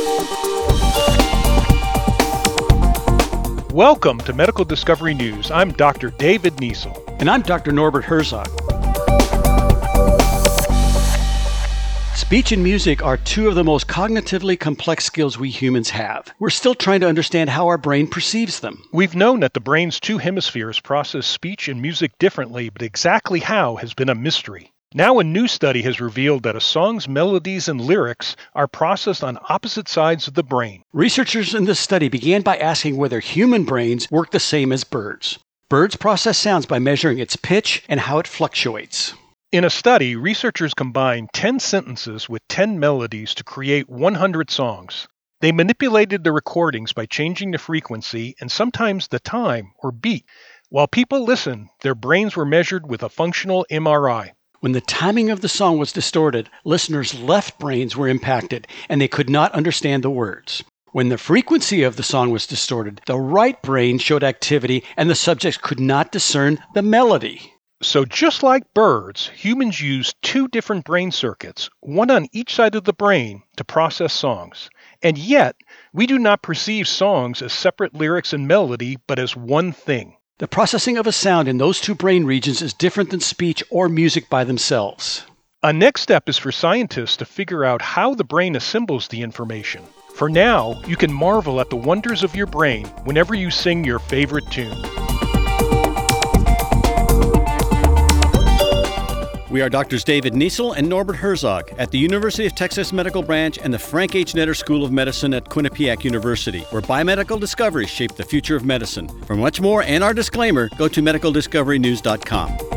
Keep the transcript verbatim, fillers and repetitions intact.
Welcome to Medical Discovery News. I'm Doctor David Niesel. And I'm Doctor Norbert Herzog. Speech and music are two of the most cognitively complex skills we humans have. We're still trying to understand how our brain perceives them. We've known that the brain's two hemispheres process speech and music differently, but exactly how has been a mystery. Now a new study has revealed that a song's melodies and lyrics are processed on opposite sides of the brain. Researchers in this study began by asking whether human brains work the same as birds. Birds process sounds by measuring its pitch and how it fluctuates. In a study, researchers combined ten sentences with ten melodies to create one hundred songs. They manipulated the recordings by changing the frequency and sometimes the time or beat. While people listened, their brains were measured with a functional M R I. When the timing of the song was distorted, listeners' left brains were impacted and they could not understand the words. When the frequency of the song was distorted, the right brain showed activity and the subjects could not discern the melody. So just like birds, humans use two different brain circuits, one on each side of the brain, to process songs. And yet, we do not perceive songs as separate lyrics and melody, but as one thing. The processing of a sound in those two brain regions is different than speech or music by themselves. A next step is for scientists to figure out how the brain assembles the information. For now, you can marvel at the wonders of your brain whenever you sing your favorite tune. We are Doctors David Niesel and Norbert Herzog at the University of Texas Medical Branch and the Frank H. Netter School of Medicine at Quinnipiac University, where biomedical discoveries shape the future of medicine. For much more and our disclaimer, go to medical discovery news dot com.